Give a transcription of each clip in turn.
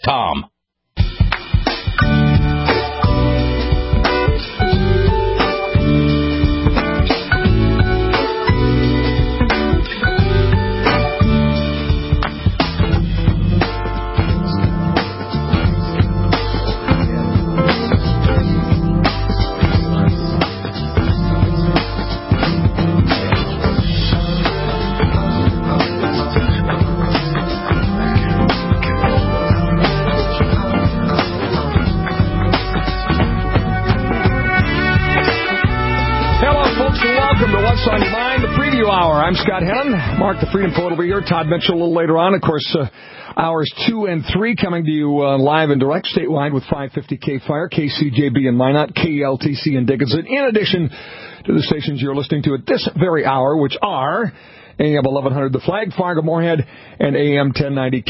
Tom. I'm Scott Hennon. Mark the Freedom Poet will be here. Todd Mitchell a little later on. Of course, hours 2 and 3 coming to you live and direct statewide with 550 K-Fire, KCJB in Minot, KLTC in Dickinson, in addition to the stations you're listening to at this very hour, which are AM 1100 The Flag, Fargo Moorhead, and AM 1090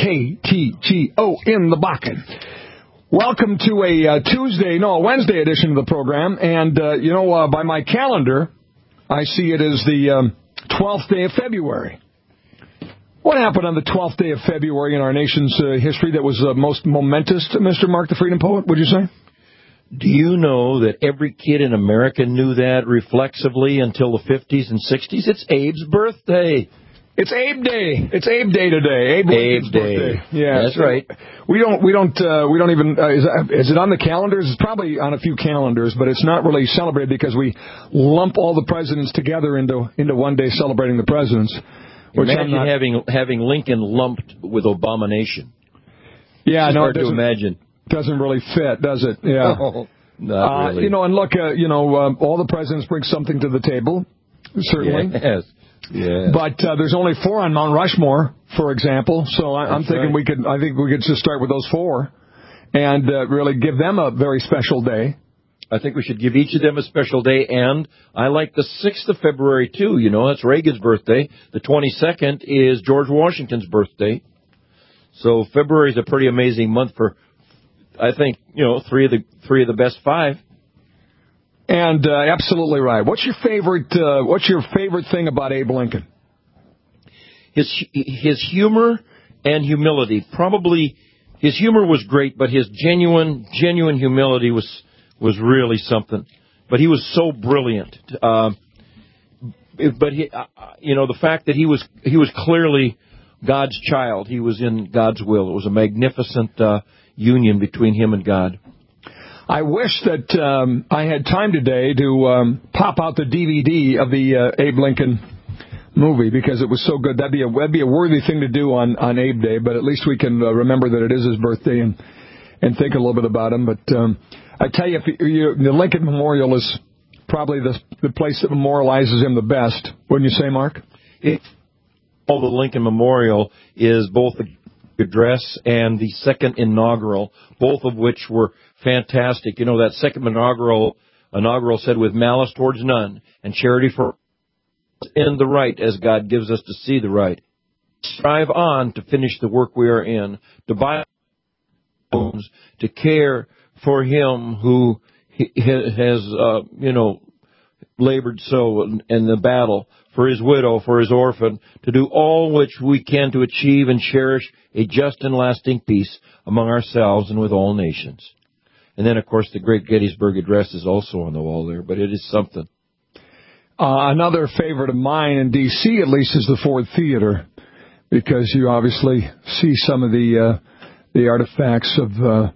KTGO in the Bakken. Welcome to a Wednesday edition of the program. And, by my calendar, I see it as the 12th day of February. What happened on the 12th day of February in our nation's history that was most momentous, Mr. Mark the Freedom Poet, would you say? Do you know that every kid in America knew that reflexively until the 50s and 60s? It's Abe's birthday. It's Abe Day. It's Abe Day today. Abe Day. Birthday. Yeah, that's right. We don't even. Is it on the calendars? It's probably on a few calendars, but it's not really celebrated because we lump all the presidents together into one day celebrating the presidents. Imagine having Lincoln lumped with abomination. Yeah, it's hard to imagine. Doesn't really fit, does it? Yeah. No, not really. And look, all the presidents bring something to the table. Certainly. Yes. Yeah. But there's only 4 on Mount Rushmore, for example. So I'm thinking right. I think we could just start with those 4 and really give them a very special day. I think we should give each of them a special day, and I like the 6th of February, too. That's Reagan's birthday. The 22nd is George Washington's birthday. So February is a pretty amazing month for, I think, three of the best 5. And absolutely right. What's your favorite thing about Abe Lincoln? His humor and humility. Probably his humor was great, but his genuine humility was really something. But he was so brilliant. But he, the fact that he was clearly God's child. He was in God's will. It was a magnificent union between him and God. I wish that I had time today to pop out the DVD of the Abe Lincoln movie because it was so good. That'd be a worthy thing to do on Abe Day, but at least we can remember that it is his birthday and think a little bit about him. But I tell you, the Lincoln Memorial is probably the place that memorializes him the best. Wouldn't you say, Mark? The Lincoln Memorial is both the address and the second inaugural, both of which were fantastic. That second inaugural said, with malice towards none and charity for in the right as God gives us to see the right. Strive on to finish the work we are in, to buy homes, to care for him who has, labored so in the battle, for his widow, for his orphan, to do all which we can to achieve and cherish a just and lasting peace among ourselves and with all nations. And then, of course, the great Gettysburg Address is also on the wall there, but it is something. Another favorite of mine in D.C., at least, is the Ford Theater, because you obviously see some of the artifacts of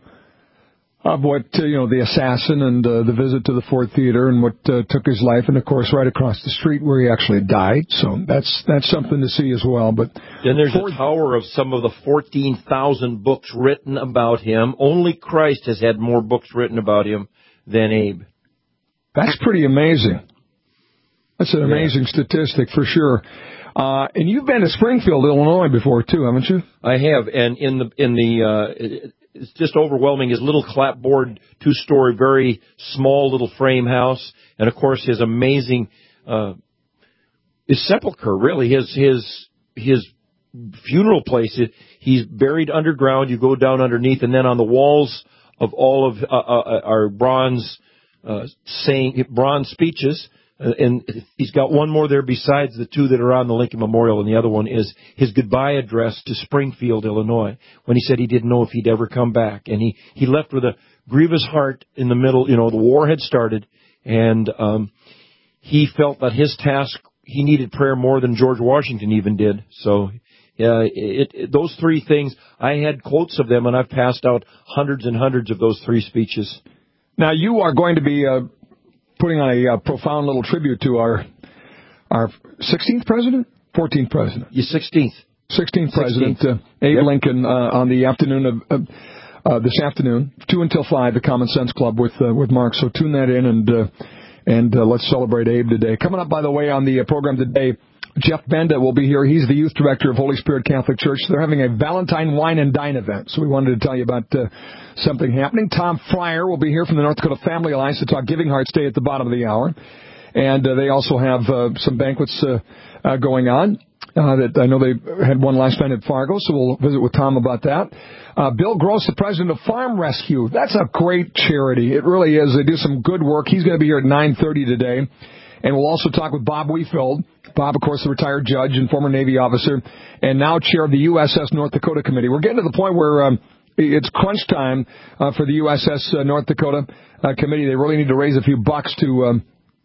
what, the assassin and the visit to the Ford Theater and what took his life, and, of course, right across the street where he actually died. So that's something to see as well. But then there's a tower of some of the 14,000 books written about him. Only Christ has had more books written about him than Abe. That's pretty amazing. That's an amazing statistic for sure. And you've been to Springfield, Illinois before, too, haven't you? I have, and in the it's just overwhelming. His little clapboard, 2-story, very small little frame house, and of course his amazing his sepulcher. Really, his funeral place. He's buried underground. You go down underneath, and then on the walls of all of our bronze speeches. and he's got one more there besides the two that are on the Lincoln Memorial, and the other one is his goodbye address to Springfield, Illinois, when he said he didn't know if he'd ever come back. And he left with a grievous heart in the middle. You know, the war had started, and he felt that his task, he needed prayer more than George Washington even did. So those three things, I had quotes of them, and I've passed out hundreds and hundreds of those three speeches. Now, you are going to be putting on a profound little tribute to our 16th president? 14th president? Your 16th. 16th president, Abe Lincoln, on the afternoon of this afternoon, 2 until 5, the Common Sense Club with Mark. So tune that in, and let's celebrate Abe today. Coming up, by the way, on the program today, Jeff Benda will be here. He's the youth director of Holy Spirit Catholic Church. They're having a Valentine Wine and Dine event, so we wanted to tell you about something happening. Tom Fryer will be here from the North Dakota Family Alliance to talk Giving Hearts Day at the bottom of the hour. And they also have some banquets going on. That I know they had one last night at Fargo, so we'll visit with Tom about that. Bill Gross, the president of Farm Rescue. That's a great charity. It really is. They do some good work. He's going to be here at 9:30 today. And we'll also talk with Bob Wiefeld. Bob, of course, the retired judge and former Navy officer, and now chair of the USS North Dakota Committee. We're getting to the point where it's crunch time for the USS North Dakota Committee. They really need to raise a few bucks to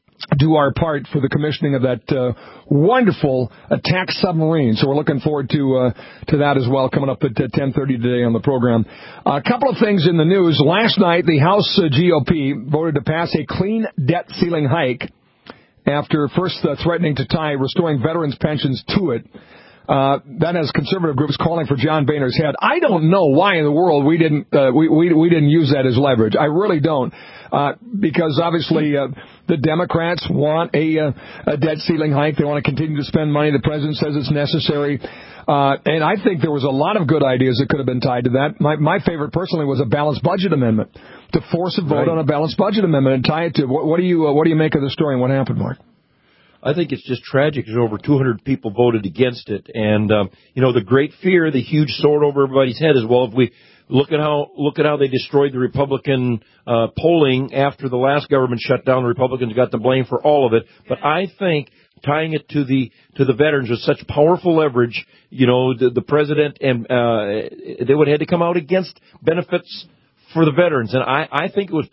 do our part for the commissioning of that wonderful attack submarine. So we're looking forward to that as well, coming up at 10:30 today on the program. A couple of things in the news. Last night, the House GOP voted to pass a clean debt ceiling hike after first threatening to tie restoring veterans' pensions to it. That has conservative groups calling for John Boehner's head. I don't know why in the world we didn't use that as leverage. I really don't, because obviously the Democrats want a debt ceiling hike. They want to continue to spend money. The president says it's necessary, and I think there was a lot of good ideas that could have been tied to that. My favorite personally was a balanced budget amendment, to force a vote on a balanced budget amendment and tie it to what do you make of the story and what happened, Mark? I think it's just tragic because over 200 people voted against it. And, the great fear, the huge sword over everybody's head is, well, if we look at how they destroyed the Republican polling after the last government shut down, the Republicans got the blame for all of it. But I think tying it to the veterans was such powerful leverage, the president and they would have had to come out against benefits for the veterans. And I think it was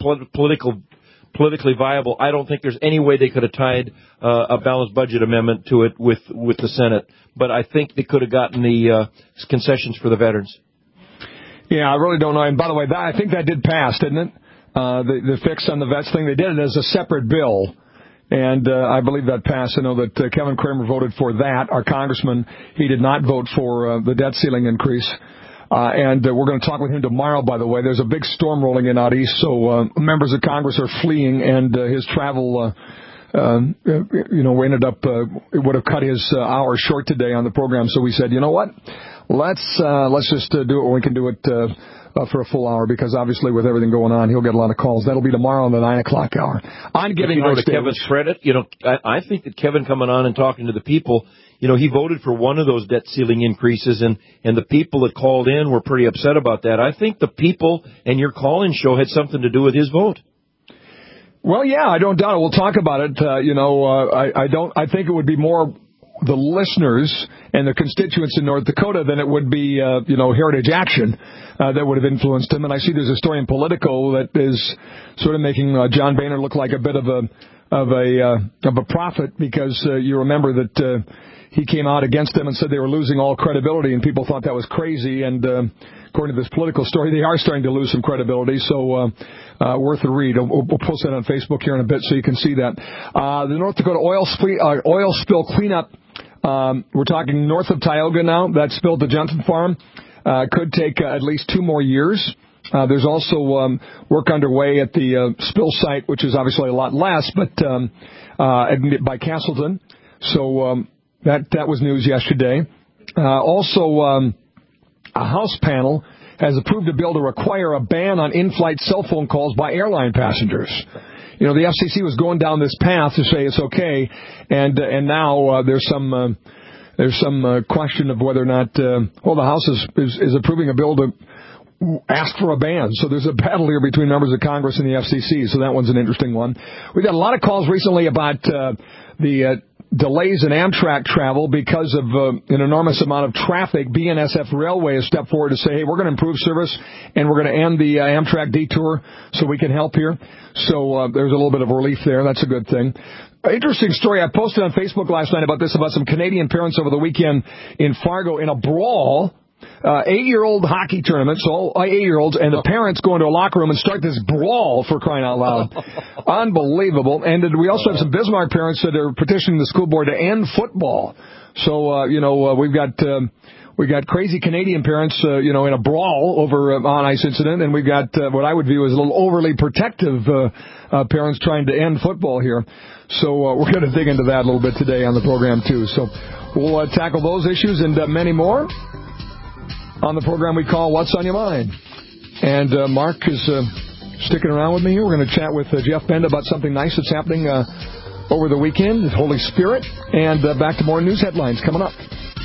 politically viable. I don't think there's any way they could have tied a balanced budget amendment to it with the Senate. But I think they could have gotten the concessions for the veterans. Yeah, I really don't know. And by the way, I think that did pass, didn't it? The fix on the vets thing, they did it as a separate bill. And I believe that passed. I know that Kevin Kramer voted for that. Our congressman, he did not vote for the debt ceiling increase. And we're going to talk with him tomorrow, by the way. There's a big storm rolling in out east, so members of Congress are fleeing, and his travel, we ended up, it would have cut his hour short today on the program. So we said, you know what? Let's just do it when we can do it for a full hour, because obviously with everything going on, he'll get a lot of calls. That'll be tomorrow on the 9 o'clock hour. I'm giving to Kevin's credit. I think that Kevin coming on and talking to the people, he voted for one of those debt ceiling increases, and the people that called in were pretty upset about that. I think the people and your call-in show had something to do with his vote. Well, yeah, I don't doubt it. We'll talk about it. I think it would be more the listeners and the constituents in North Dakota than it would be, Heritage Action that would have influenced him. And I see there's a story in Politico that is sort of making John Boehner look like a bit of a prophet, because you remember that he came out against them and said they were losing all credibility, and people thought that was crazy. And according to this Political story, they are starting to lose some credibility. So worth a read. We'll post that on Facebook here in a bit so you can see that. The North Dakota oil spill cleanup. We're talking north of Tioga now. That spill at the Jensen Farm could take at least 2 more years. There's also work underway at the spill site, which is obviously a lot less, but by Castleton. So that was news yesterday. Also, a House panel has approved a bill to require a ban on in-flight cell phone calls by airline passengers. The FCC was going down this path to say it's okay, and now there's some question of whether or not. The House is approving a bill asked for a ban. So there's a battle here between members of Congress and the FCC. So that one's an interesting one. We've got a lot of calls recently about the delays in Amtrak travel because of an enormous amount of traffic. BNSF Railway has stepped forward to say, hey, we're going to improve service and we're going to end the Amtrak detour so we can help here. So there's a little bit of relief there. That's a good thing. Interesting story. I posted on Facebook last night about some Canadian parents over the weekend in Fargo in a brawl. 8-year-old hockey tournament, so all 8-year-olds, and the parents go into a locker room and start this brawl, for crying out loud. Unbelievable. And we also have some Bismarck parents that are petitioning the school board to end football. So, we've got crazy Canadian parents, in a brawl over on-ice incident, and we've got what I would view as a little overly protective parents trying to end football here. So we're going to dig into that a little bit today on the program, too. So we'll tackle those issues and many more on the program we call What's on Your Mind. And Mark is sticking around with me here. We're going to chat with Jeff Benda about something nice that's happening over the weekend, the Holy Spirit, and back to more news headlines coming up.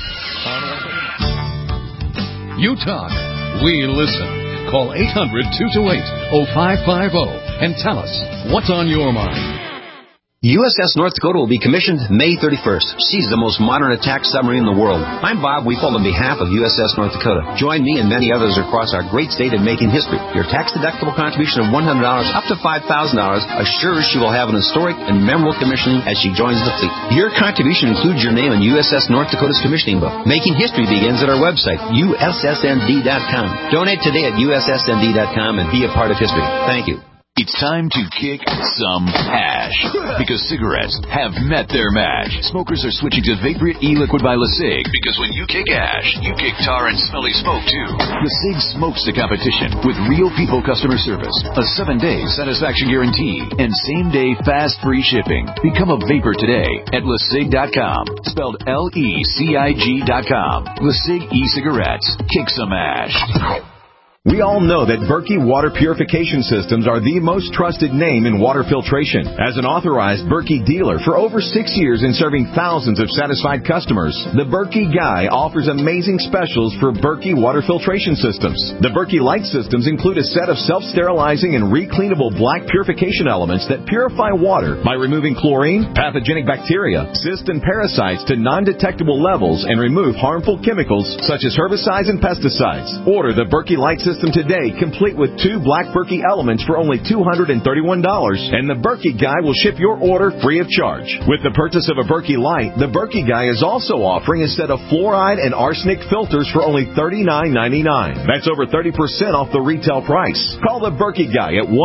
You talk, we listen. Call 800-228-0550 and tell us what's on your mind. USS North Dakota will be commissioned May 31st. She's the most modern attack submarine in the world. I'm Bob Weefold on behalf of USS North Dakota. Join me and many others across our great state in making history. Your tax-deductible contribution of $100 up to $5,000 assures she will have an historic and memorable commissioning as she joins the fleet. Your contribution includes your name in USS North Dakota's commissioning book. Making history begins at our website, USSND.com. Donate today at USSND.com and be a part of history. Thank you. It's time to kick some ash, because cigarettes have met their match. Smokers are switching to Vaporite e-liquid by LeSig, because when you kick ash, you kick tar and smelly smoke too. LeSig smokes the competition with real people customer service, a 7-day satisfaction guarantee, and same-day fast free shipping. Become a vapor today at LeSig.com, spelled LECIG.com. LeSig e-cigarettes. Kick some ash. We all know that Berkey Water Purification Systems are the most trusted name in water filtration. As an authorized Berkey dealer for over 6 years and serving thousands of satisfied customers, the Berkey Guy offers amazing specials for Berkey Water Filtration Systems. The Berkey Light Systems include a set of self-sterilizing and recleanable black purification elements that purify water by removing chlorine, pathogenic bacteria, cysts, and parasites to non-detectable levels and remove harmful chemicals such as herbicides and pesticides. Order the Berkey Light System today, complete with 2 black Berkey elements for only $231, and the Berkey Guy will ship your order free of charge. With the purchase of a Berkey Light, the Berkey Guy is also offering a set of fluoride and arsenic filters for only $39.99. That's over 30% off the retail price. Call the Berkey Guy at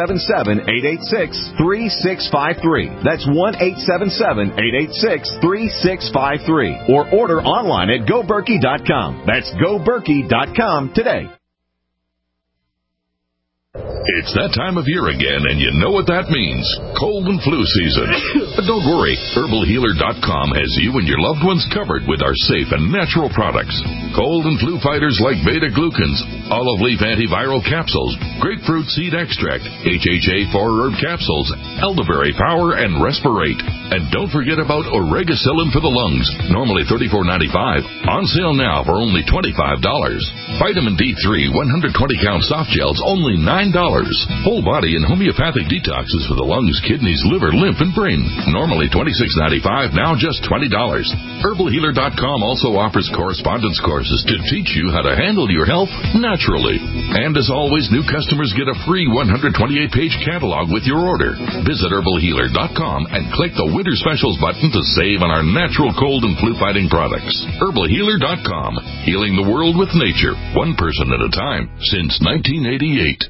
1-877-886-3653. That's 1-877-886-3653. Or order online at GoBerkey.com. That's GoBerkey.com today. It's that time of year again, and you know what that means. Cold and flu season. But don't worry. HerbalHealer.com has you and your loved ones covered with our safe and natural products. Cold and flu fighters like beta-glucans, olive leaf antiviral capsules, grapefruit seed extract, HHA 4-herb capsules, elderberry power, and respirate. And don't forget about Oregacillin for the lungs, normally $34.95. On sale now for only $25. Vitamin D3 120-count soft gels, only $9. Whole body and homeopathic detoxes for the lungs, kidneys, liver, lymph, and brain. Normally $26.95, now just $20. HerbalHealer.com also offers correspondence courses to teach you how to handle your health naturally. And as always, new customers get a free 128-page catalog with your order. Visit HerbalHealer.com and click the Winter Specials button to save on our natural cold and flu-fighting products. HerbalHealer.com, healing the world with nature, one person at a time, since 1988.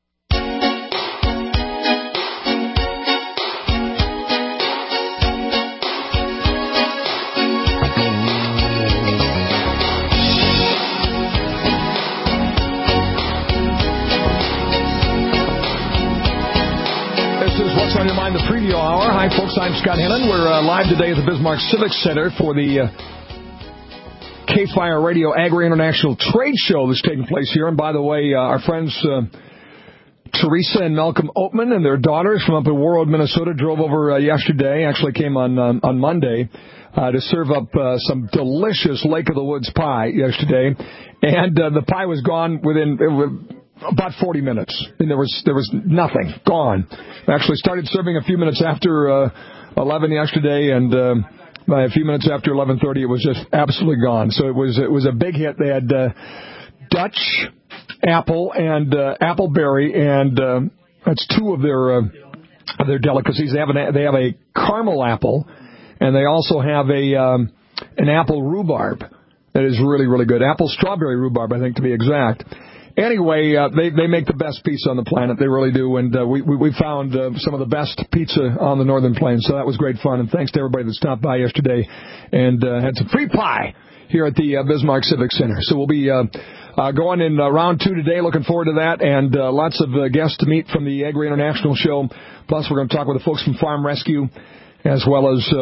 On Your Mind, the preview hour. Hi, folks. I'm Scott Hennon. We're live today at the Bismarck Civic Center for the K-Fire Radio Agri International Trade Show that's taking place here. And by the way, our friends Teresa and Malcolm Oatman and their daughters from up in Warroad, Minnesota, drove over yesterday, actually came on Monday, to serve up some delicious Lake of the Woods pie yesterday. And the pie was gone within about 40 minutes. And there was nothing. Gone. We actually started serving a few minutes after 11 yesterday, and by a few minutes after 11:30, it was just absolutely gone. So it was a big hit. They had Dutch apple and appleberry, and that's two of their delicacies. They have a caramel apple, and they also have an apple rhubarb that is really, really good. Apple strawberry rhubarb, I think, to be exact. Anyway, they make the best pizza on the planet. They really do. And we found some of the best pizza on the Northern Plains. So that was great fun. And thanks to everybody that stopped by yesterday and had some free pie here at the Bismarck Civic Center. So we'll be going in round 2 today. Looking forward to that. And lots of guests to meet from the Agri International Show. Plus, we're going to talk with the folks from Farm Rescue, as well as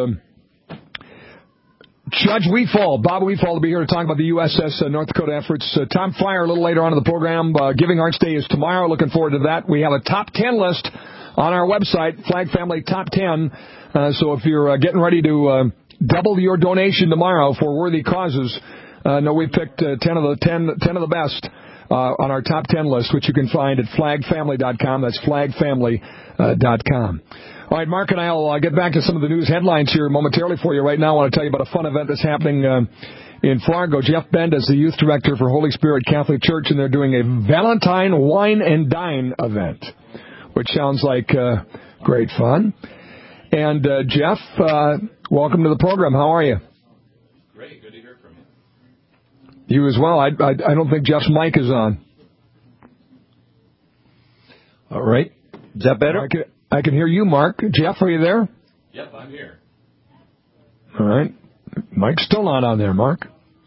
Judge Weefall, Bob Weefall, to be here to talk about the USS North Dakota efforts. Tom Fryer a little later on in the program. Giving Arts Day is tomorrow. Looking forward to that. We have a top 10 list on our website, Flag Family Top 10. So if you're getting ready to double your donation tomorrow for worthy causes, know we picked 10 of the best on our top 10 list, which you can find at flagfamily.com. That's flagfamily.com. All right, Mark and I will get back to some of the news headlines here momentarily for you. Right now, I want to tell you about a fun event that's happening in Fargo. Jeff Bend is the youth director for Holy Spirit Catholic Church, and they're doing a Valentine Wine and Dine event, which sounds like great fun. And Jeff, welcome to the program. How are you? Great. Good to hear from you. You as well. I don't think Jeff's mic is on. All right. Is that better? I can hear you, Mark. Jeff, are you there? Yep, I'm here. All right. Mike's still not on there, Mark.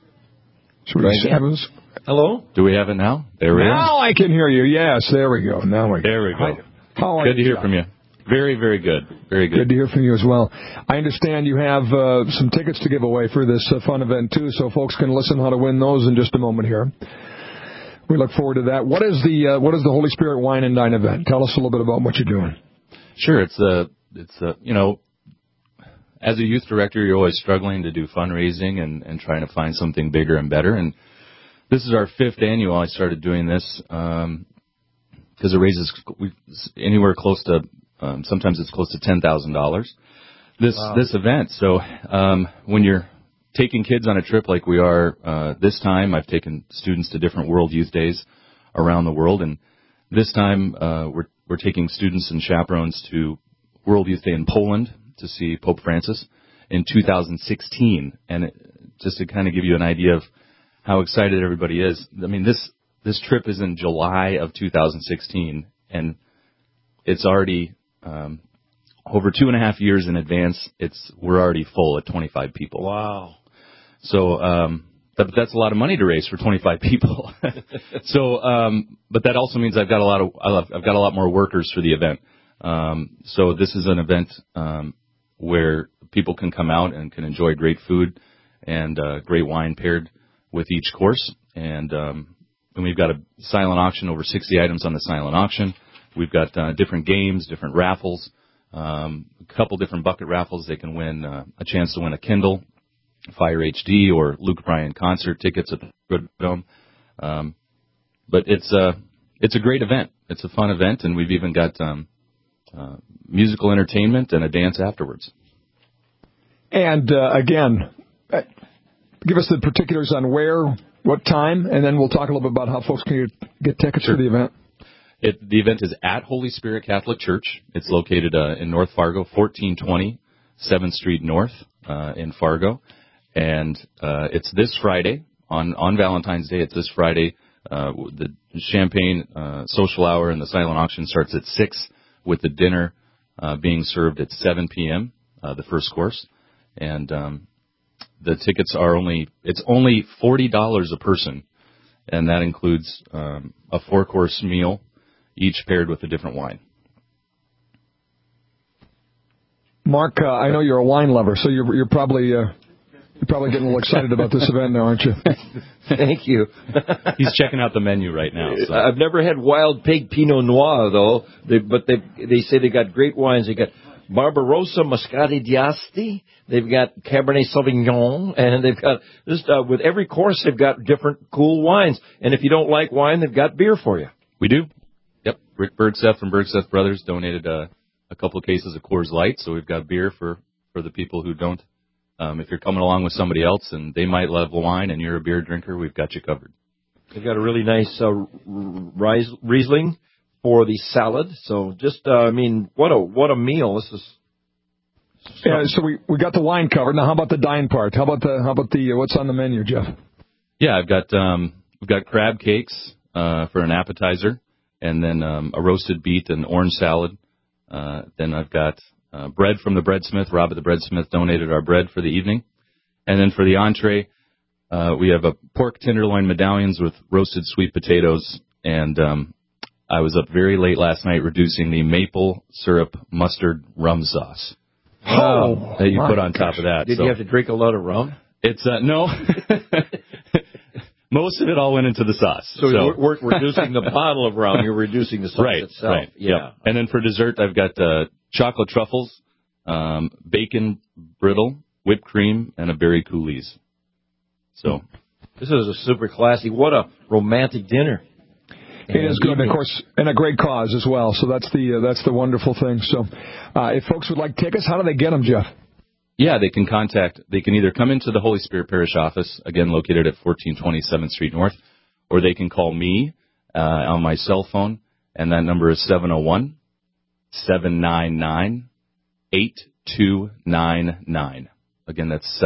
Hello? Do we have it now? There we are. Now I can hear you. Yes, there we go. There we go. How are good you, to hear from you. Very, very good. Very good. Good to hear from you as well. I understand you have some tickets to give away for this fun event, too, so folks can listen how to win those in just a moment here. We look forward to that. What is the Holy Spirit Wine and Dine event? Tell us a little bit about what you're doing. Sure. It's you know, as a youth director, you're always struggling to do fundraising and trying to find something bigger and better. And this is our 5th annual. I started doing this because it raises anywhere close to sometimes it's close to $10,000. This event. So when you're taking kids on a trip like we are this time, I've taken students to different World Youth Days around the world, and this time we're taking students and chaperones to World Youth Day in Poland to see Pope Francis in 2016. And just to kind of give you an idea of how excited everybody is, I mean, this trip is in July of 2016, and it's already over 2.5 years in advance. We're already full at 25 people. Wow. So that's a lot of money to raise for 25 people. So, but that also means I've got a lot more workers for the event. So this is an event where people can come out and can enjoy great food and great wine paired with each course. And we've got a silent auction, over 60 items on the silent auction. We've got different games, different raffles, a couple different bucket raffles. They can win a chance to win a Kindle, Fire HD, or Luke Bryan concert tickets at the Good Dome. But it's a great event. It's a fun event, and we've even got musical entertainment and a dance afterwards. And again, give us the particulars on where, what time, and then we'll talk a little bit about how folks can get tickets for the event. The event is at Holy Spirit Catholic Church. It's located in North Fargo, 1420 7th Street North in Fargo. And it's this Friday, on Valentine's Day. It's this Friday. The champagne social hour and the silent auction starts at 6, with the dinner being served at 7 p.m., the first course. And the tickets are only $40 a person, and that includes a 4-course meal, each paired with a different wine. Mark, I know you're a wine lover, so you're probably You're probably getting a little excited about this event now, aren't you? Thank you. He's checking out the menu right now. So. I've never had Wild Pig Pinot Noir, though, but they say they got great wines. They got Barbarossa Moscato d'Asti. They've got Cabernet Sauvignon, and they've got this. With every course, they've got different cool wines. And if you don't like wine, they've got beer for you. We do. Yep. Rick Bergseth from Bergseth Brothers donated a couple of cases of Coors Light, so we've got beer for the people who don't. If you're coming along with somebody else and they might love wine and you're a beer drinker, we've got you covered. They've got a really nice Riesling for the salad. So just, what a meal. This is. Yeah, so we got the wine covered. Now, how about the dine part? How about the what's on the menu, Jeff? Yeah, we've got crab cakes for an appetizer, and then a roasted beet and orange salad. Then I've got bread from the breadsmith. Rob at the breadsmith donated our bread for the evening. And then for the entree, we have a pork tenderloin medallions with roasted sweet potatoes. And I was up very late last night reducing the maple syrup mustard rum sauce that you put on top of that. Did you have to drink a lot of rum? It's no. Most of it all went into the sauce. So you weren't reducing the bottle of rum, you're reducing the sauce itself. Right, yeah. And then for dessert, I've got chocolate truffles, bacon brittle, whipped cream, and a berry coulis. So this is a super classy. What a romantic dinner. It is good, and of course, and a great cause as well. So that's the wonderful thing. So if folks would like tickets, how do they get them, Jeff? Yeah, they can either come into the Holy Spirit Parish office, again, located at 1420 7th Street North, or they can call me on my cell phone, and that number is 701-799-8299. Again, that's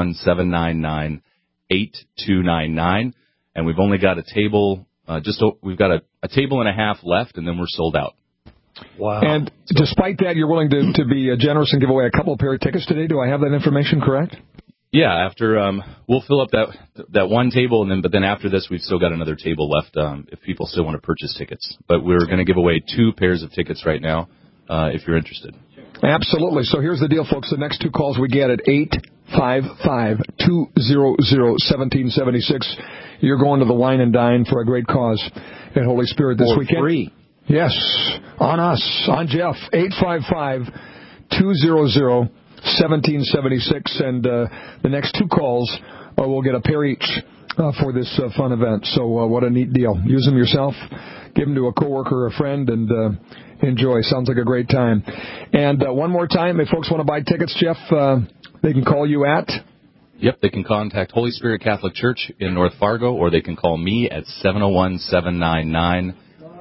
701-799-8299, and we've only got a table, we've got a table and a half left, and then we're sold out. Wow. And despite that, you're willing to be generous and give away a couple of pair of tickets today? Do I have that information correct? Yeah, after we'll fill up that one table, but then after this, we've still got another table left if people still want to purchase tickets. But we're going to give away 2 pairs of tickets right now if you're interested. Absolutely. So here's the deal, folks. The next 2 calls we get at 855-200-1776. You're going to the Wine and Dine for a great cause at Holy Spirit this weekend. Free. Yes, on us, on Jeff, 855-200-1776, and the next 2 calls will get a pair each for this fun event. So what a neat deal. Use them yourself, give them to a coworker or a friend, and enjoy. Sounds like a great time. And one more time, if folks want to buy tickets, Jeff, they can call you at? Yep, they can contact Holy Spirit Catholic Church in North Fargo, or they can call me at 701-799-8299.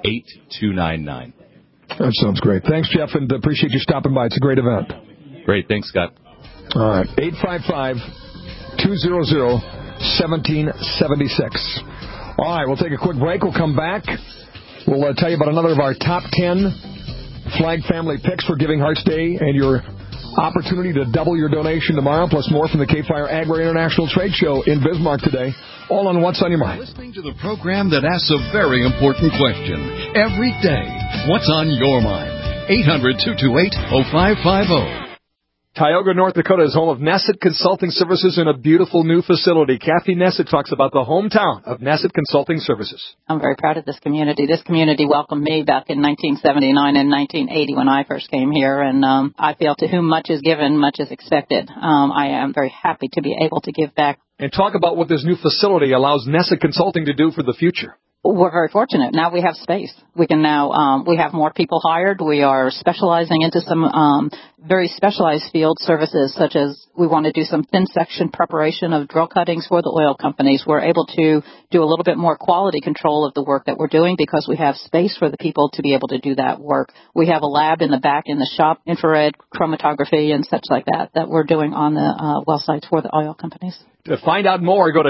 That sounds great. Thanks, Jeff, and appreciate you stopping by. It's a great event. Great. Thanks, Scott. All right. 855-200-1776. All right, we'll take a quick break. We'll come back. We'll tell you about another of our top 10 Flag family picks for Giving Hearts Day and your opportunity to double your donation tomorrow, plus more from the K-Fire Agway International Trade Show in Bismarck today. All on What's on Your Mind. Listening to the program that asks a very important question every day. What's on your mind? 800-228-0550. Tioga, North Dakota is home of Nesset Consulting Services in a beautiful new facility. Kathy Nesset talks about the hometown of Nesset Consulting Services. I'm very proud of this community. This community welcomed me back in 1979 and 1980 when I first came here, and I feel to whom much is given, much is expected. I am very happy to be able to give back. And talk about what this new facility allows Nesset Consulting to do for the future. We're very fortunate. Now we have space. We can now, we have more people hired. We are specializing into some very specialized field services, such as we want to do some thin section preparation of drill cuttings for the oil companies. We're able to do a little bit more quality control of the work that we're doing because we have space for the people to be able to do that work. We have a lab in the back in the shop, infrared chromatography and such like that we're doing on the well sites for the oil companies. To find out more, go to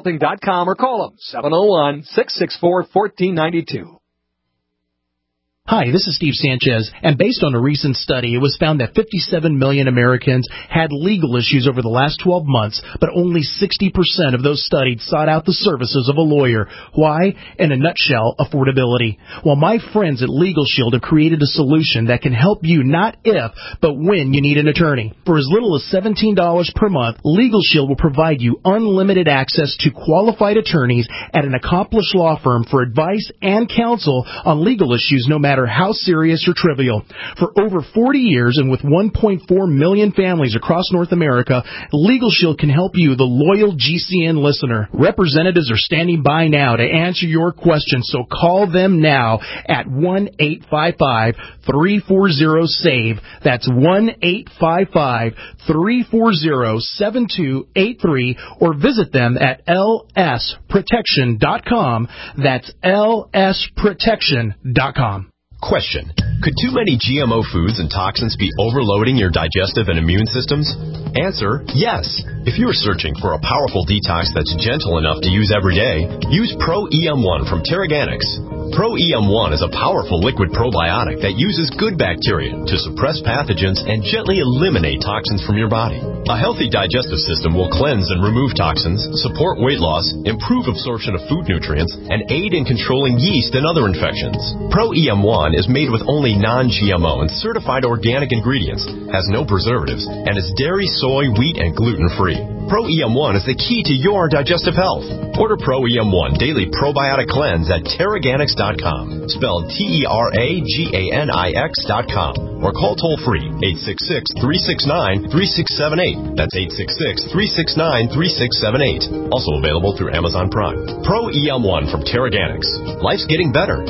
NessetConsulting.com or call them 701-664-1492. Hi, this is Steve Sanchez, and based on a recent study, it was found that 57 million Americans had legal issues over the last 12 months, but only 60% of those studied sought out the services of a lawyer. Why? In a nutshell, affordability. Well, my friends at Legal Shield have created a solution that can help you not if, but when you need an attorney. For as little as $17 per month, Legal Shield will provide you unlimited access to qualified attorneys at an accomplished law firm for advice and counsel on legal issues, no matter how serious or trivial. For over 40 years and with 1.4 million families across North America, Legal Shield can help you, the loyal GCN listener. Representatives are standing by now to answer your questions, so call them now at 1-855-340-SAVE. That's 1-855-340-7283, or visit them at lsprotection.com. That's lsprotection.com. Question: could too many GMO foods and toxins be overloading your digestive and immune systems? Answer: yes. If you're searching for a powerful detox that's gentle enough to use every day, use Pro-EM1 from Teraganix. Pro-EM1 is a powerful liquid probiotic that uses good bacteria to suppress pathogens and gently eliminate toxins from your body. A healthy digestive system will cleanse and remove toxins, support weight loss, improve absorption of food nutrients, and aid in controlling yeast and other infections. Pro-EM1 is made with only non-GMO and certified organic ingredients, has no preservatives, and is dairy, soy, wheat, and gluten-free. Pro-EM1 is the key to your digestive health. Order Pro-EM1 Daily Probiotic Cleanse at Teraganix.com, spelled Teraganix.com, or call toll-free 866-369-3678. That's 866-369-3678. Also available through Amazon Prime. Pro-EM1 from Teraganix. Life's getting better.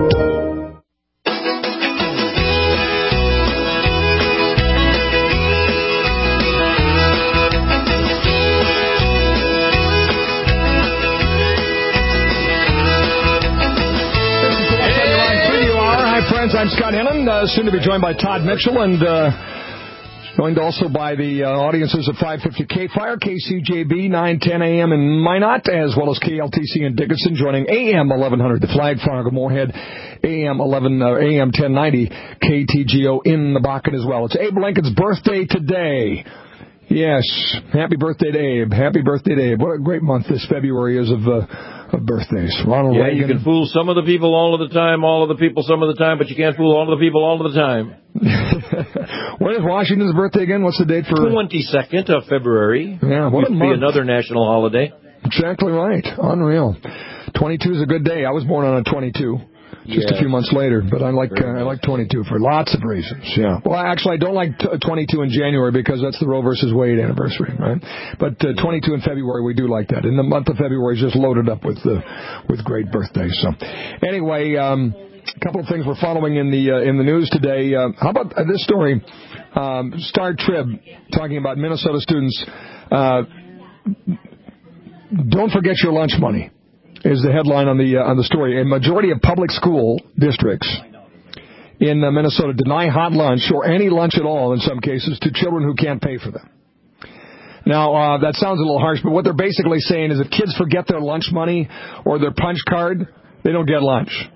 I'm Scott Hennon, soon to be joined by Todd Mitchell, and joined also by the audiences of 550 K-Fire, KCJB, 910 AM in Minot, as well as KLTC in Dickinson, joining AM 1100, the Flag Fargo Moorhead, AM 1090, KTGO in the Bakken as well. It's Abe Lincoln's birthday today. Yes, happy birthday to Abe. Happy birthday to Abe. What a great month this February is of birthdays. Ronald Reagan. You can fool some of the people all of the time, all of the people some of the time, but you can't fool all of the people all of the time. When is Washington's birthday again? What's the date for? 22nd of February. Yeah, what a month. Be another national holiday. Exactly right. Unreal. 22 is a good day. I was born on a 22. Just a few months later, but I like 22 for lots of reasons. Yeah. Well, actually, I don't like 22 in January because that's the Roe versus Wade anniversary, right? But 22 in February, we do like that. And the month of February is just loaded up with great birthdays. So, anyway, a couple of things we're following in the news today. How about this story? Star Trib talking about Minnesota students. Don't forget your lunch money is the headline on the story. A majority of public school districts in Minnesota deny hot lunch or any lunch at all in some cases to children who can't pay for them. Now, that sounds a little harsh, but what they're basically saying is if kids forget their lunch money or their punch card, they don't get lunch.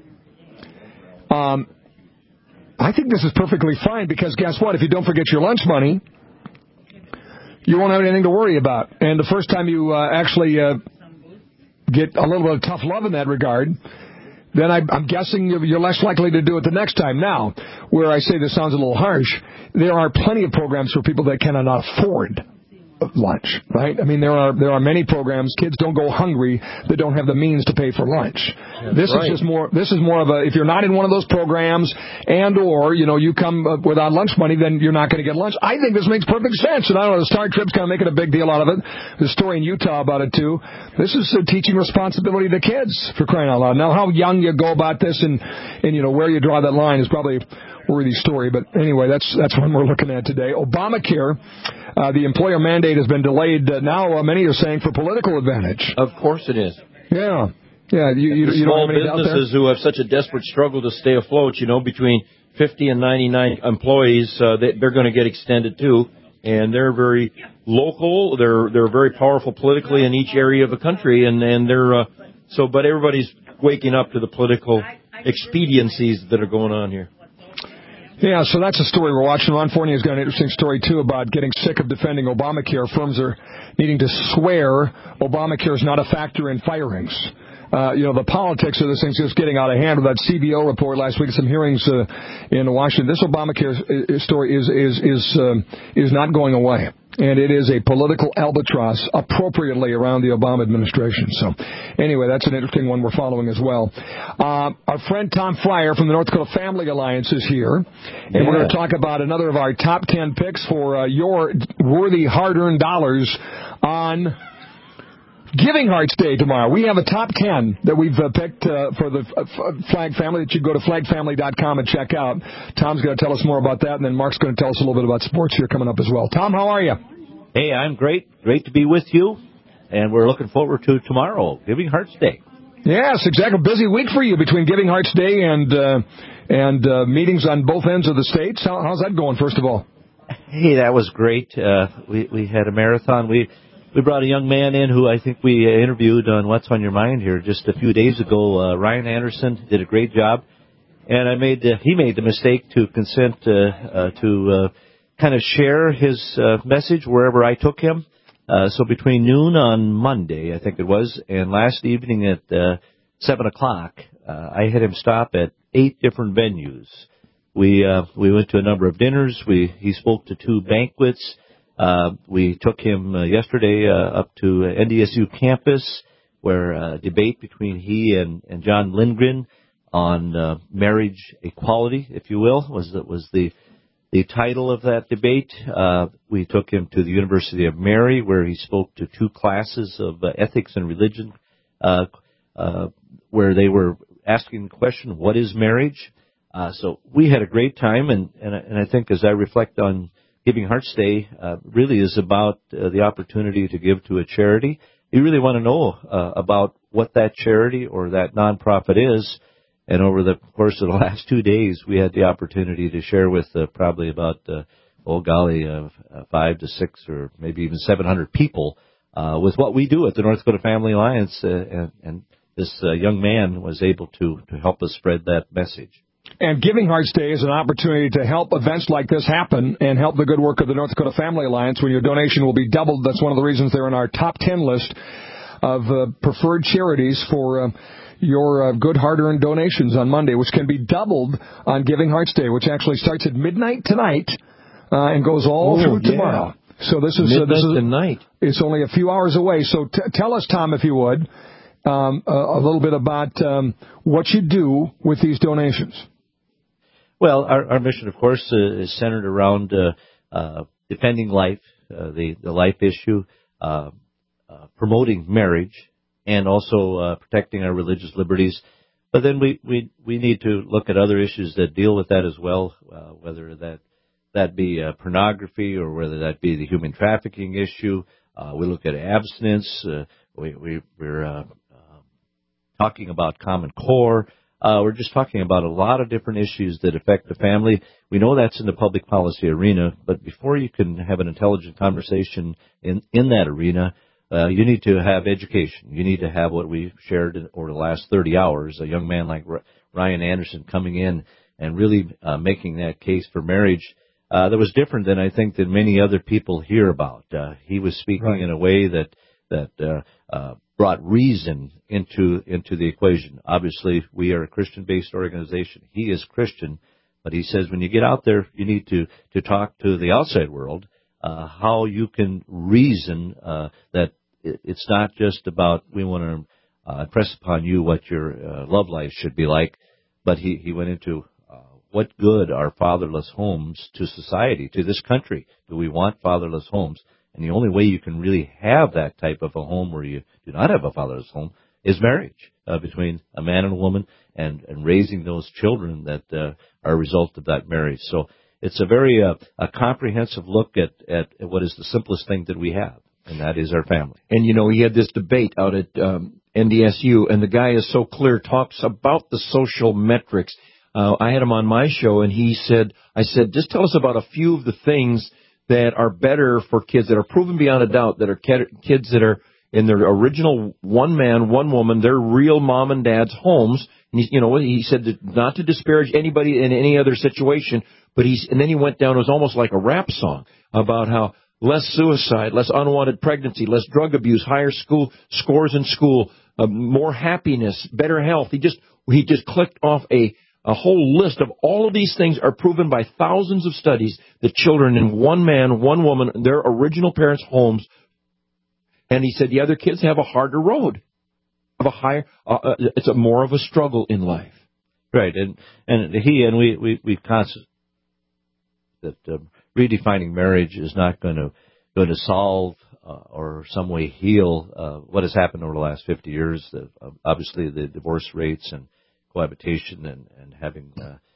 I think this is perfectly fine because guess what? If you don't forget your lunch money, you won't have anything to worry about. And the first time you actually get a little bit of tough love in that regard, then I'm guessing you're less likely to do it the next time. Now, where I say this sounds a little harsh, there are plenty of programs for people that cannot afford lunch, right? I mean, there are many programs. Kids don't go hungry. They don't have the means to pay for lunch. This is more of a, if you're not in one of those programs and or, you come without lunch money, then you're not going to get lunch. I think this makes perfect sense. And I don't know, the Star Trib's kind of making a big deal out of it. There's a story in Utah about it, too. This is teaching responsibility to kids, for crying out loud. Now, how young you go about this and where you draw that line is probably a worthy story. But anyway, that's one we're looking at today. Obamacare, the employer mandate has been delayed now, many are saying, for political advantage. Of course it is. Yeah. Yeah, you small don't have any businesses who have such a desperate struggle to stay afloat, between 50 and 99 employees, they're going to get extended too. And they're very local. They're very powerful politically in each area of the country, and they're but everybody's waking up to the political expediencies that are going on here. Yeah, so that's a story we're watching. Ron Fournier's got an interesting story, too, about getting sick of defending Obamacare. Firms are needing to swear Obamacare is not a factor in firings. The politics of this thing's just getting out of hand with that CBO report last week, some hearings in Washington. This Obamacare story is not going away. And it is a political albatross appropriately around the Obama administration. So, anyway, that's an interesting one we're following as well. Our friend Tom Fryer from the North Dakota Family Alliance is here. And we're going to talk about another of our top 10 picks for your worthy hard-earned dollars on Giving Hearts Day tomorrow. We have a top 10 that we've picked for the Flag Family that you go to flagfamily.com and check out. Tom's going to tell us more about that, and then Mark's going to tell us a little bit about sports here coming up as well. Tom, how are you? Hey, I'm great. Great to be with you, and we're looking forward to tomorrow, Giving Hearts Day. Yes, exactly. Busy week for you between Giving Hearts Day and meetings on both ends of the states. How's that going, first of all? Hey, that was great. We had a marathon. We brought a young man in who I think we interviewed on What's on Your Mind here just a few days ago. Ryan Anderson did a great job, and he made the mistake to consent to kind of share his message wherever I took him. So between noon on Monday, I think it was, and last evening at 7 o'clock, I had him stop at 8 different venues. We went to a number of dinners. He spoke to 2 banquets. We took him yesterday up to NDSU campus, where a debate between he and John Lindgren on marriage equality, if you will, was the title of that debate. We took him to the University of Mary, where he spoke to 2 classes of ethics and religion, where they were asking the question, what is marriage? So we had a great time, and I think as I reflect on Giving Hearts Day, really is about the opportunity to give to a charity. You really want to know about what that charity or that nonprofit is. And over the course of the last 2 days, we had the opportunity to share with probably about, 5 to 6 or maybe even 700 people with what we do at the North Dakota Family Alliance. And this young man was able to help us spread that message. And Giving Hearts Day is an opportunity to help events like this happen and help the good work of the North Dakota Family Alliance when your donation will be doubled. That's one of the reasons they're in our top 10 list of preferred charities for your good hard-earned donations on Monday, which can be doubled on Giving Hearts Day, which actually starts at midnight tonight and goes all through tomorrow. So this is tonight. It's only a few hours away. So tell us, Tom, if you would, a little bit about what you do with these donations. Well, our mission, of course, is centered around defending life, the life issue, promoting marriage, and also protecting our religious liberties. But then we need to look at other issues that deal with that as well, whether that be pornography or whether that be the human trafficking issue. We look at abstinence. We're talking about Common Core. We're just talking about a lot of different issues that affect the family. We know that's in the public policy arena, but before you can have an intelligent conversation in that arena, you need to have education. You need to have what we've shared over the last 30 hours, a young man like Ryan Anderson coming in and really making that case for marriage that was different than I think that many other people hear about. He was speaking in a way that brought reason into the equation. Obviously, we are a Christian-based organization. He is Christian, but he says when you get out there, you need to talk to the outside world, how you can reason that it's not just about we want to impress upon you what your love life should be like, but he went into what good are fatherless homes to society, to this country? Do we want fatherless homes? And the only way you can really have that type of a home where you do not have a fatherless home is marriage between a man and a woman and raising those children that are a result of that marriage. So it's a very a comprehensive look at what is the simplest thing that we have, and that is our family. And, he had this debate out at NDSU, and the guy is so clear, talks about the social metrics. I had him on my show, and I said, just tell us about a few of the things that are better for kids, that are proven beyond a doubt, that are kids that are in their original one man, one woman, their real mom and dad's homes, he said that not to disparage anybody in any other situation, but and then he went down, it was almost like a rap song about how less suicide, less unwanted pregnancy, less drug abuse, higher school scores in school, more happiness, better health. He just clicked off a whole list of all of these things are proven by thousands of studies that children in one man, one woman, their original parents' homes, and he said the other kids have a harder road, have a higher, it's more of a struggle in life. Right, and we constantly that redefining marriage is not going to solve or some way heal what has happened over the last 50 years. Obviously, the divorce rates and cohabitation and having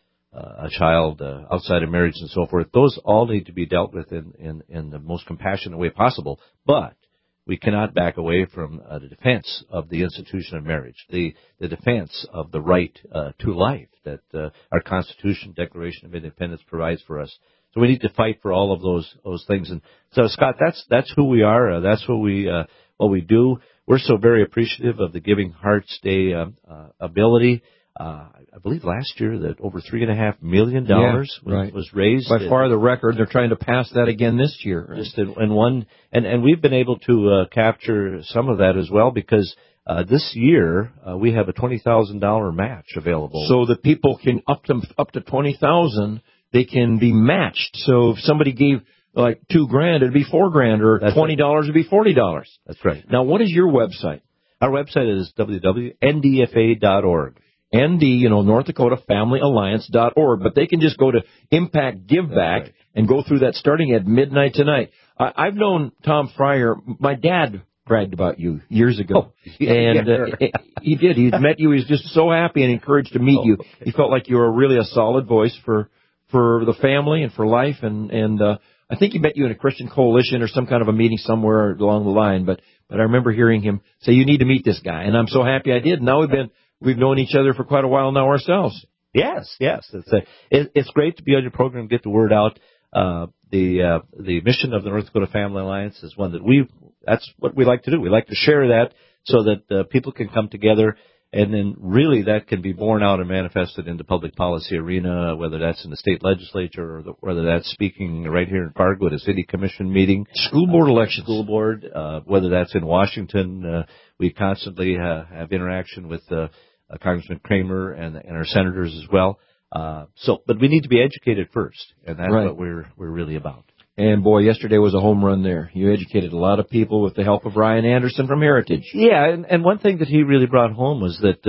a child outside of marriage and so forth, those all need to be dealt with in the most compassionate way possible. But we cannot back away from the defense of the institution of marriage, the defense of the right to life that our Constitution, Declaration of Independence provides for us. So we need to fight for all of those things. And so, Scott, that's who we are. That's what we do. We're so very appreciative of the Giving Hearts Day ability. I believe last year that over $3.5 million was raised. By far the record. They're trying to pass that again this year. Right? Just in one, and we've been able to capture some of that as well because this year we have a $20,000 match available. So that people can up to $20,000, they can be matched. So if somebody gave like $2,000, it'd be $4,000, or $20 would be $40. That's right. Now, what is your website? Our website is www.ndfa.org. ND, North Dakota Family Alliance.org, but they can just go to Impact Give Back and go through that starting at midnight tonight. I've known Tom Fryer. My dad bragged about you years ago, and he did. He met you. He was just so happy and encouraged to meet you. He felt like you were really a solid voice for the family and for life, and I think he met you in a Christian Coalition or some kind of a meeting somewhere along the line. But I remember hearing him say, "You need to meet this guy," and I'm so happy I did. Now we've known each other for quite a while now ourselves. Yes. It's great to be on your program and get the word out. The mission of the North Dakota Family Alliance is one that's what we like to do. We like to share that so that people can come together, and then really that can be borne out and manifested in the public policy arena, whether that's in the state legislature or whether that's speaking right here in Fargo at a city commission meeting. School board elections. School board, whether that's in Washington. We constantly have interaction with Congressman Kramer and our senators as well. But we need to be educated first, and that's what we're really about. And boy, yesterday was a home run there. You educated a lot of people with the help of Ryan Anderson from Heritage. Yeah, and one thing that he really brought home was that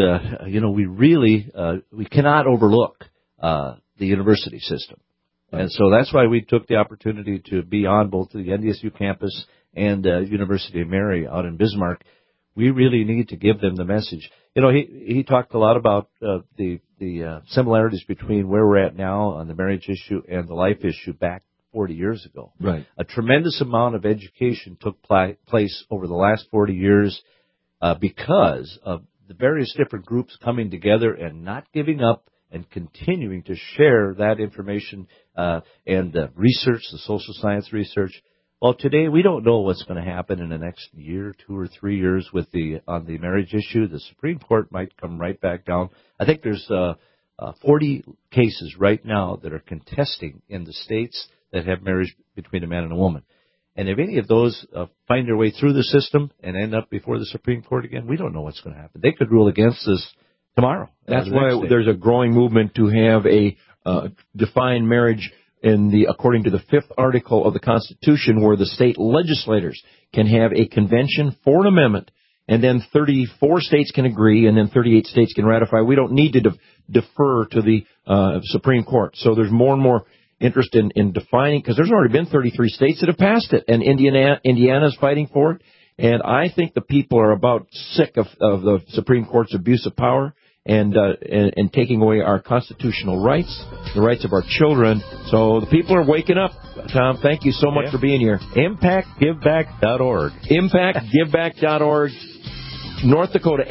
we cannot overlook the university system, and so that's why we took the opportunity to be on both the NDSU campus and University of Mary out in Bismarck. We really need to give them the message. He talked a lot about the similarities between where we're at now on the marriage issue and the life issue back 40 years ago. Right. A tremendous amount of education took place over the last 40 years because of the various different groups coming together and not giving up and continuing to share that information and the research, the social science research. Well, today we don't know what's going to happen in the next year, 2 or 3 years on the marriage issue. The Supreme Court might come right back down. I think there's 40 cases right now that are contesting in the states that have marriage between a man and a woman. And if any of those find their way through the system and end up before the Supreme Court again, we don't know what's going to happen. They could rule against us tomorrow. That's why there's a growing movement to have a defined marriage according to the 5th article of the Constitution, where the state legislators can have a convention for an amendment, and then 34 states can agree, and then 38 states can ratify. We don't need to defer to the Supreme Court. So there's more and more interest in defining, because there's already been 33 states that have passed it, and Indiana's fighting for it. And I think the people are about sick of the Supreme Court's abuse of power and taking away our constitutional rights, the rights of our children. So the people are waking up. Tom, thank you so much for being here. ImpactGiveback.org. ImpactGiveback.org. North Dakota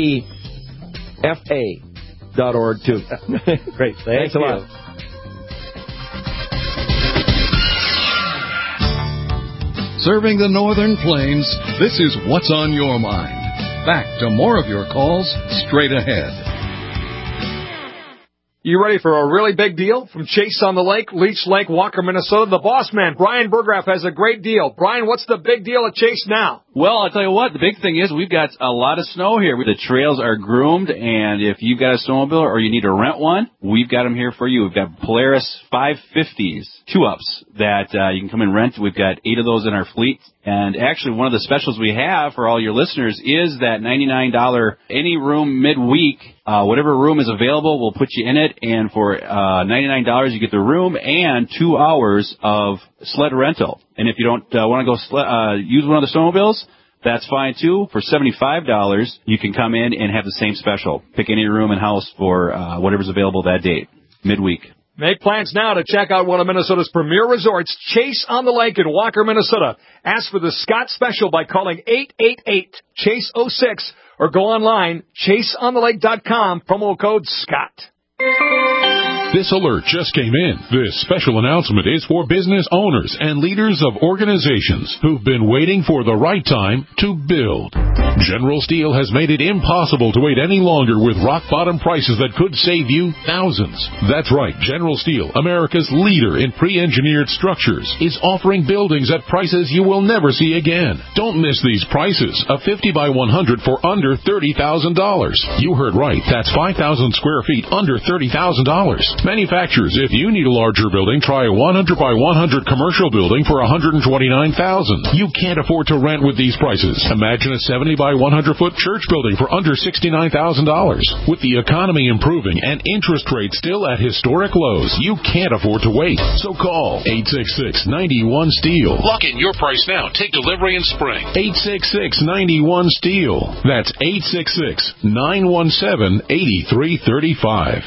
NDFA.org too. Great. Thanks a lot. Serving the Northern Plains, this is What's on Your Mind. Back to more of your calls straight ahead. You ready for a really big deal? From Chase on the Lake, Leech Lake, Walker, Minnesota, the boss man, Brian Burgraff, has a great deal. Brian, what's the big deal at Chase now? Well, I'll tell you what, the big thing is we've got a lot of snow here. The trails are groomed, and if you've got a snowmobile or you need to rent one, we've got them here for you. We've got Polaris 550s, 2-ups, that you can come and rent. We've got 8 of those in our fleet. And actually, one of the specials we have for all your listeners is that $99 any room midweek. Whatever room is available, we'll put you in it. And for $99, you get the room and 2 hours of sled rental. And if you don't want to go use one of the snowmobiles, that's fine too. For $75, you can come in and have the same special. Pick any room and house for whatever's available that date, midweek. Make plans now to check out one of Minnesota's premier resorts, Chase on the Lake in Walker, Minnesota. Ask for the Scott Special by calling 888-CHASE-06 or go online, chaseonthelake.com, promo code SCOTT. This alert just came in. This special announcement is for business owners and leaders of organizations who've been waiting for the right time to build. General Steel has made it impossible to wait any longer with rock-bottom prices that could save you thousands. That's right. General Steel, America's leader in pre-engineered structures, is offering buildings at prices you will never see again. Don't miss these prices. A 50 by 100 for under $30,000. You heard right. That's 5,000 square feet under $30,000. Manufacturers, if you need a larger building, try a 100 by 100 commercial building for $129,000. You can't afford to rent with these prices. Imagine a 70 by 100-foot church building for under $69,000. With the economy improving and interest rates still at historic lows, you can't afford to wait. So call 866-91-STEEL. Lock in your price now. Take delivery in spring. 866-91-STEEL. That's 866-917-8335.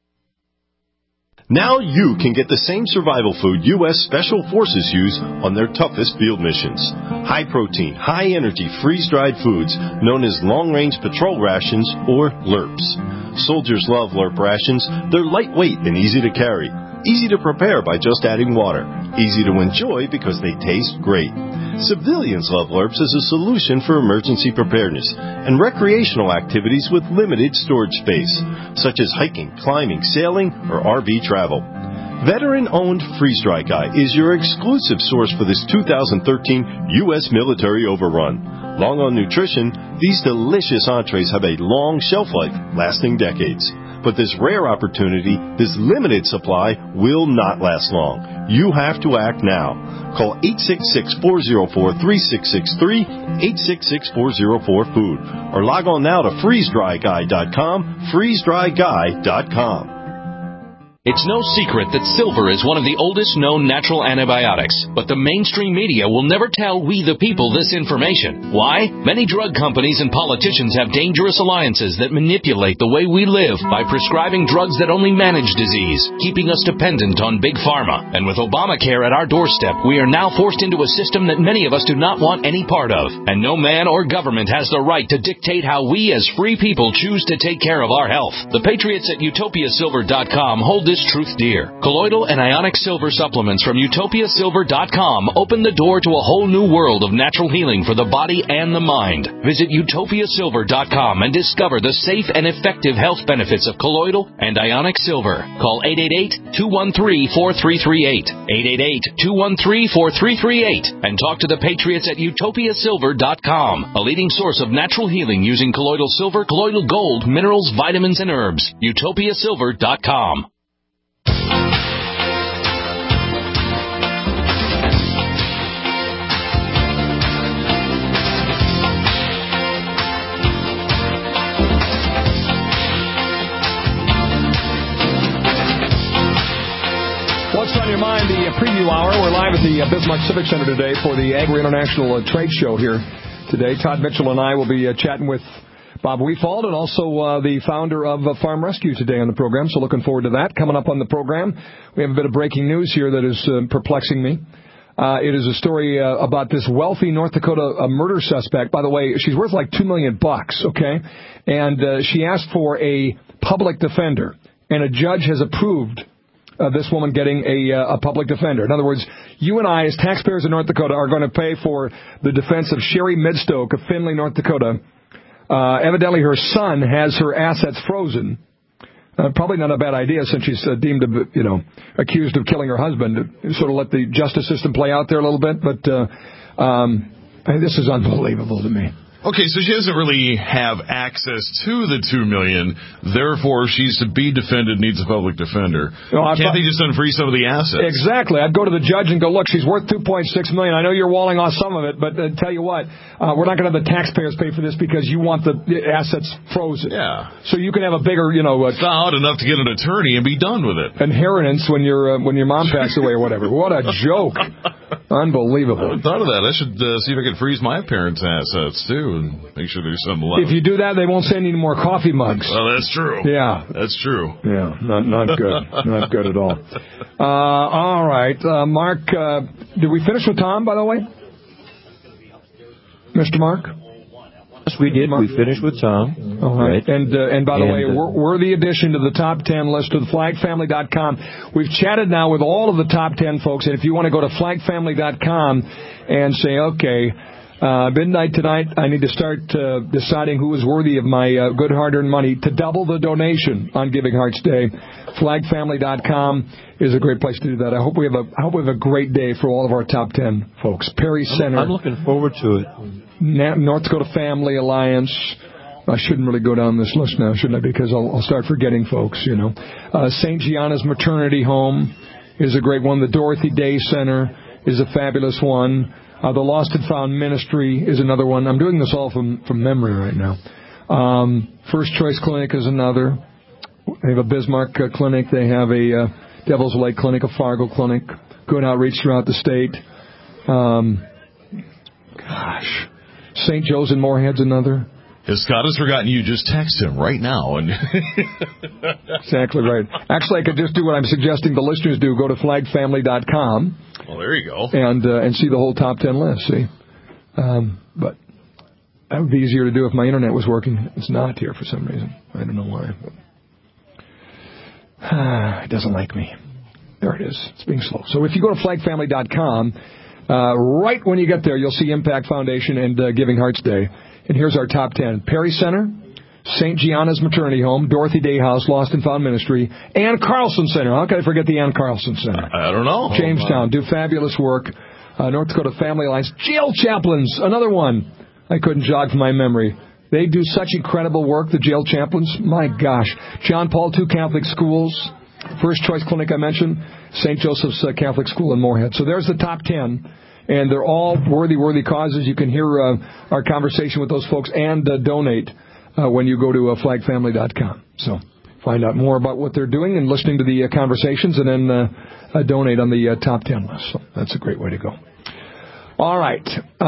Now you can get the same survival food U.S. Special Forces use on their toughest field missions. High-protein, high-energy, freeze-dried foods known as long-range patrol rations, or LRPs. Soldiers love LRP rations. They're lightweight and easy to carry. Easy to prepare by just adding water. Easy to enjoy because they taste great. Civilians love LRPs as a solution for emergency preparedness and recreational activities with limited storage space, such as hiking, climbing, sailing, or RV travel. Veteran-owned Freeze Dry Guy is your exclusive source for this 2013 U.S. military overrun. Long on nutrition, these delicious entrees have a long shelf life, lasting decades. But this rare opportunity, this limited supply, will not last long. You have to act now. Call 866-404-3663, 866-404-FOOD, or log on now to freezedryguy.com, freezedryguy.com. It's no secret that silver is one of the oldest known natural antibiotics, but the mainstream media will never tell we the people this information. Why? Many drug companies and politicians have dangerous alliances that manipulate the way we live by prescribing drugs that only manage disease, keeping us dependent on big pharma. And with Obamacare at our doorstep, we are now forced into a system that many of us do not want any part of. And no man or government has the right to dictate how we as free people choose to take care of our health. The patriots at utopiasilver.com hold this truth dear. Colloidal and ionic silver supplements from utopiasilver.com open the door to a whole new world of natural healing for the body and the mind. Visit utopiasilver.com and discover the safe and effective health benefits of colloidal and ionic silver. Call 888-213-4338, 888-213-4338, and talk to the patriots at utopiasilver.com, a leading source of natural healing using colloidal silver, colloidal gold, minerals, vitamins, and herbs. utopiasilver.com. What's on your mind? The preview hour. We're live at the Bismarck Civic Center today for the Agri International Trade Show here today. Todd Mitchell and I will be chatting with Bob Weefald and also the founder of Farm Rescue today on the program. So looking forward to that. Coming up on the program, we have a bit of breaking news here that is perplexing me. It is a story about this wealthy North Dakota murder suspect. By the way, she's worth like $2 million, okay? And she asked for a public defender, and a judge has approved this woman getting a public defender. In other words, you and I, as taxpayers in North Dakota, are going to pay for the defense of Sherry Midstoke of Findlay, North Dakota. Evidently, her son has her assets frozen Probably not a bad idea since she's deemed, accused of killing her husband. To sort of let the justice system play out there a little bit. But this is unbelievable to me. Okay, so she doesn't really have access to the $2 million. Therefore, she's to be defended, needs a public defender. Can't they just unfree some of the assets? Exactly. I'd go to the judge and go, look, she's worth $2.6 million. I know you're walling off some of it, but tell you what, we're not going to have the taxpayers pay for this because you want the assets frozen. Yeah. So you can have a bigger, out enough to get an attorney and be done with it. Inheritance when your mom passed away or whatever. What a joke. Unbelievable. I thought of that. I should see if I could freeze my parents' assets, too, and make sure there's some left. If you do that, they won't send any more coffee mugs. Well, that's true. Yeah. That's true. Yeah, not good. Not good at all. All right. Mark, did we finish with Tom, by the way? Mr. Mark? Yes, we did. We finished with Tom. All right. And by the way, worthy addition to the top 10 list of flagfamily.com. We've chatted now with all of the top 10 folks, and if you want to go to flagfamily.com and say, okay, midnight tonight, I need to start deciding who is worthy of my good hard-earned money to double the donation on Giving Hearts Day. Flagfamily.com is a great place to do that. I hope we have a great day for all of our top 10 folks. Perry Center. I'm looking forward to it. North Dakota Family Alliance. I shouldn't really go down this list now, shouldn't I? Because I'll start forgetting folks, St. Gianna's Maternity Home is a great one. The Dorothy Day Center is a fabulous one. The Lost and Found Ministry is another one. I'm doing this all from memory right now. First Choice Clinic is another. They have a Bismarck clinic. They have a Devil's Lake clinic, a Fargo clinic. Good outreach throughout the state. St. Joe's in Moorhead's another. If Scott has forgotten you, just text him right now. Exactly right. Actually, I could just do what I'm suggesting the listeners do. Go to flagfamily.com. Well, there you go. And see the whole top 10 list, see? But that would be easier to do if my internet was working. It's not here for some reason. I don't know why. It doesn't like me. There it is. It's being slow. So if you go to flagfamily.com, right when you get there, you'll see Impact Foundation and Giving Hearts Day. And here's our top 10. Perry Center, St. Gianna's Maternity Home, Dorothy Day House, Lost and Found Ministry, Ann Carlson Center. How could I forget the Ann Carlson Center? I don't know. Jamestown, do fabulous work. North Dakota Family Alliance. Jail Chaplains, another one. I couldn't jog from my memory. They do such incredible work, the jail chaplains. My gosh. John Paul II Catholic Schools, First Choice Clinic I mentioned, St. Joseph's Catholic School in Moorhead. So there's the top 10. And they're all worthy causes. You can hear our conversation with those folks and donate when you go to flagfamily.com. So find out more about what they're doing and listening to the conversations, and then donate on the top 10 list. So that's a great way to go. All right.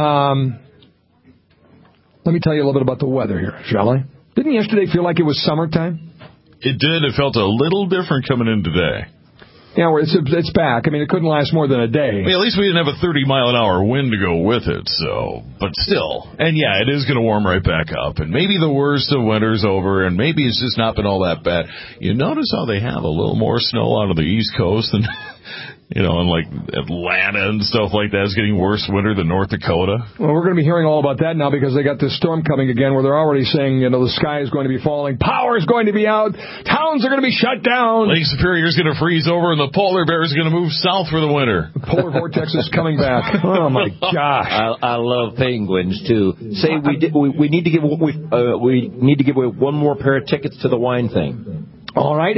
Let me tell you a little bit about the weather here, shall I? Didn't yesterday feel like it was summertime? It did. It felt a little different coming in today. Yeah, it's back. I mean, it couldn't last more than a day. I mean, at least we didn't have a 30-mile-an-hour wind to go with it, so... But still. And, yeah, it is going to warm right back up. And maybe the worst of winter's over, and maybe it's just not been all that bad. You notice how they have a little more snow out of the East Coast than... and like Atlanta and stuff like that is getting worse winter than North Dakota. Well, we're going to be hearing all about that now because they got this storm coming again where they're already saying, the sky is going to be falling, power is going to be out, towns are going to be shut down. Lake Superior is going to freeze over and the polar bear is going to move south for the winter. The polar vortex is coming back. Oh, my gosh. I love penguins, too. Say we need to give away one more pair of tickets to the wine thing. All right,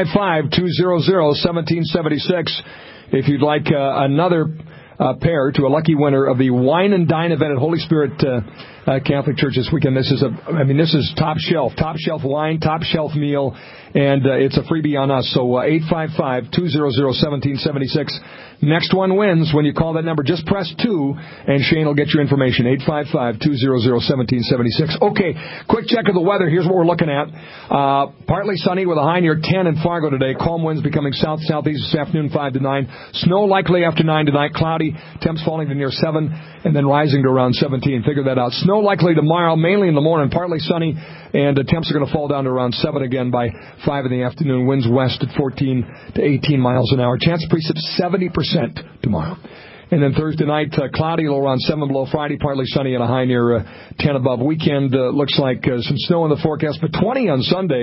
855-200-1776. If you'd like another pair to a lucky winner of the Wine and Dine event at Holy Spirit Catholic Church this weekend. This is top shelf wine, top shelf meal, and it's a freebie on us. So 855-200-1776. Next one wins when you call that number. Just press 2, and Shane will get your information. 855-200-1776. Okay, quick check of the weather. Here's what we're looking at. Partly sunny with a high near 10 in Fargo today. Calm winds becoming south-southeast this afternoon, 5 to 9. Snow likely after 9 tonight. Cloudy. Temps falling to near 7, and then rising to around 17. Figure that out. Snow likely tomorrow, mainly in the morning. Partly sunny, and the temps are going to fall down to around 7 again by 5 in the afternoon. Winds west at 14 to 18 miles an hour. Chance of precip 70% tomorrow. And then Thursday night, cloudy, low around 7 below. Friday, partly sunny and a high near 10 above. Weekend looks like some snow in the forecast, but 20 on Sunday.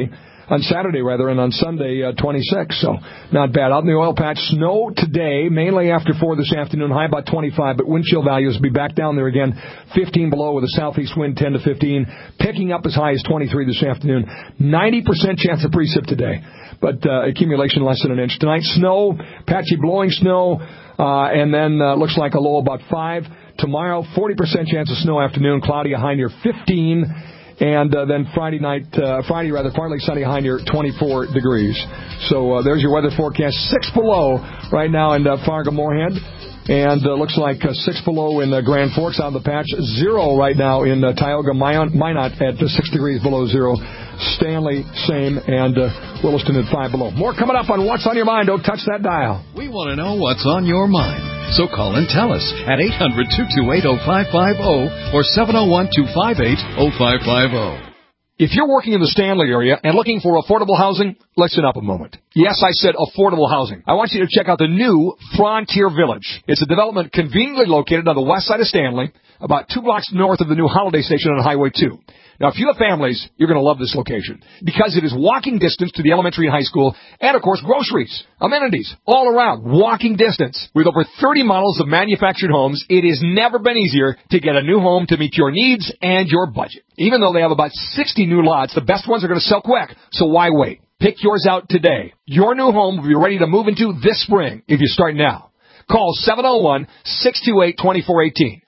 on Saturday, and on Sunday, 26. So not bad. Out in the oil patch, snow today, mainly after 4 this afternoon, high about 25, but wind chill values will be back down there again, 15 below with a southeast wind 10 to 15, picking up as high as 23 this afternoon. 90% chance of precip today, but accumulation less than an inch. Tonight, snow, patchy blowing snow, and then looks like a low about 5. Tomorrow, 40% chance of snow afternoon, cloudy, a high near 15. And then Friday, partly sunny, high near 24 degrees. So there's your weather forecast. 6 below right now in Fargo-Moorhead. And looks like 6 below in Grand Forks out of the patch. 0 right now in Tioga Minot at 6 degrees below 0. Stanley, same. And Williston at 5 below. More coming up on What's on Your Mind. Don't touch that dial. We want to know what's on your mind. So call and tell us at 800-228-0550 or 701-258-0550. If you're working in the Stanley area and looking for affordable housing, listen up a moment. Yes, I said affordable housing. I want you to check out the new Frontier Village. It's a development conveniently located on the west side of Stanley, about 2 blocks north of the new Holiday Station on Highway 2. Now, if you have families, you're going to love this location because it is walking distance to the elementary and high school and, of course, groceries, amenities, all around, walking distance. With over 30 models of manufactured homes, it has never been easier to get a new home to meet your needs and your budget. Even though they have about 60 new lots, the best ones are going to sell quick, so why wait? Pick yours out today. Your new home will be ready to move into this spring if you start now. Call 701-628-2418.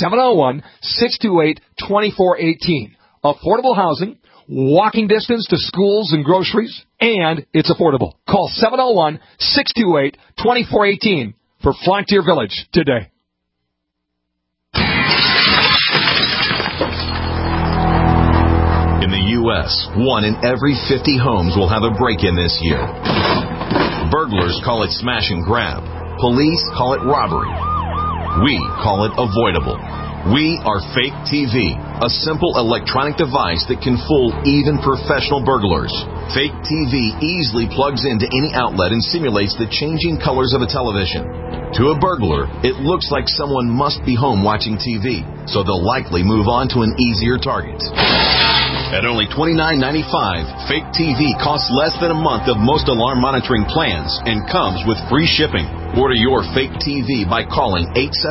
701-628-2418. Affordable housing, walking distance to schools and groceries, and it's affordable. Call 701-628-2418 for Frontier Village today. In the U.S., 1 in every 50 homes will have a break-in this year. Burglars call it smash and grab. Police call it robbery. We call it avoidable. We are Fake TV, a simple electronic device that can fool even professional burglars. Fake TV easily plugs into any outlet and simulates the changing colors of a television. To a burglar, it looks like someone must be home watching TV, so they'll likely move on to an easier target. At only $29.95, Fake TV costs less than a month of most alarm monitoring plans and comes with free shipping. Order your Fake TV by calling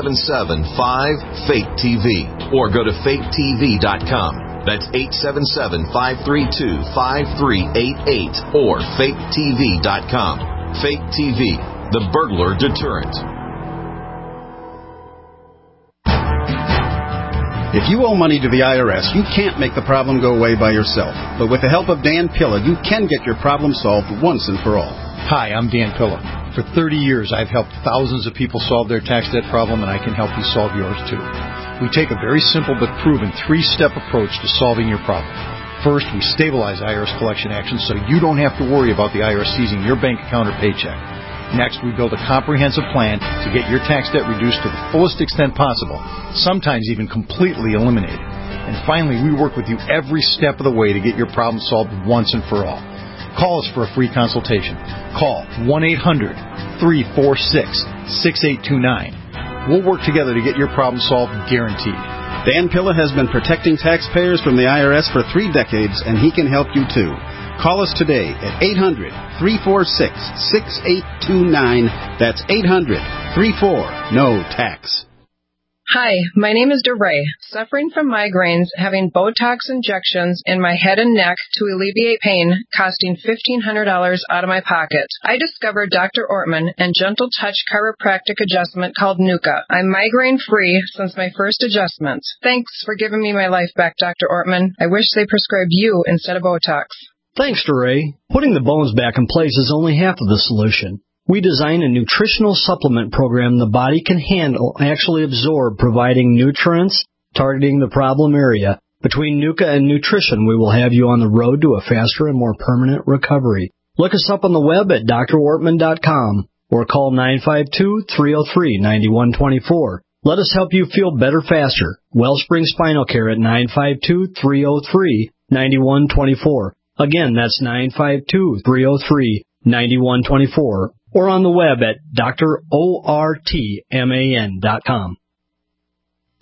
877-5-FAKE-TV or go to faketv.com. That's 877-532-5388 or faketv.com. Fake TV, the burglar deterrent. If you owe money to the IRS, you can't make the problem go away by yourself. But with the help of Dan Pilla, you can get your problem solved once and for all. Hi, I'm Dan Pilla. For 30 years, I've helped thousands of people solve their tax debt problem, and I can help you solve yours too. We take a very simple but proven 3-step approach to solving your problem. First, we stabilize IRS collection actions so you don't have to worry about the IRS seizing your bank account or paycheck. Next, we build a comprehensive plan to get your tax debt reduced to the fullest extent possible, sometimes even completely eliminated. And finally, we work with you every step of the way to get your problem solved once and for all. Call us for a free consultation. Call 1-800-346-6829. We'll work together to get your problem solved, guaranteed. Dan Pilla has been protecting taxpayers from the IRS for 3 decades, and he can help you too. Call us today at 800-346-6829. That's 800-34-NO-TAX. Hi, my name is DeRay, suffering from migraines, having Botox injections in my head and neck to alleviate pain, costing $1,500 out of my pocket. I discovered Dr. Ortman and Gentle Touch chiropractic adjustment called Nuka. I'm migraine-free since my first adjustment. Thanks for giving me my life back, Dr. Ortman. I wish they prescribed you instead of Botox. Thanks, DeRay. Putting the bones back in place is only half of the solution. We design a nutritional supplement program the body can handle, actually absorb, providing nutrients, targeting the problem area. Between Nuka and nutrition, we will have you on the road to a faster and more permanent recovery. Look us up on the web at drortman.com or call 952-303-9124. Let us help you feel better faster. Wellspring Spinal Care at 952-303-9124. Again, that's 952-303-9124. Or on the web at drortman.com.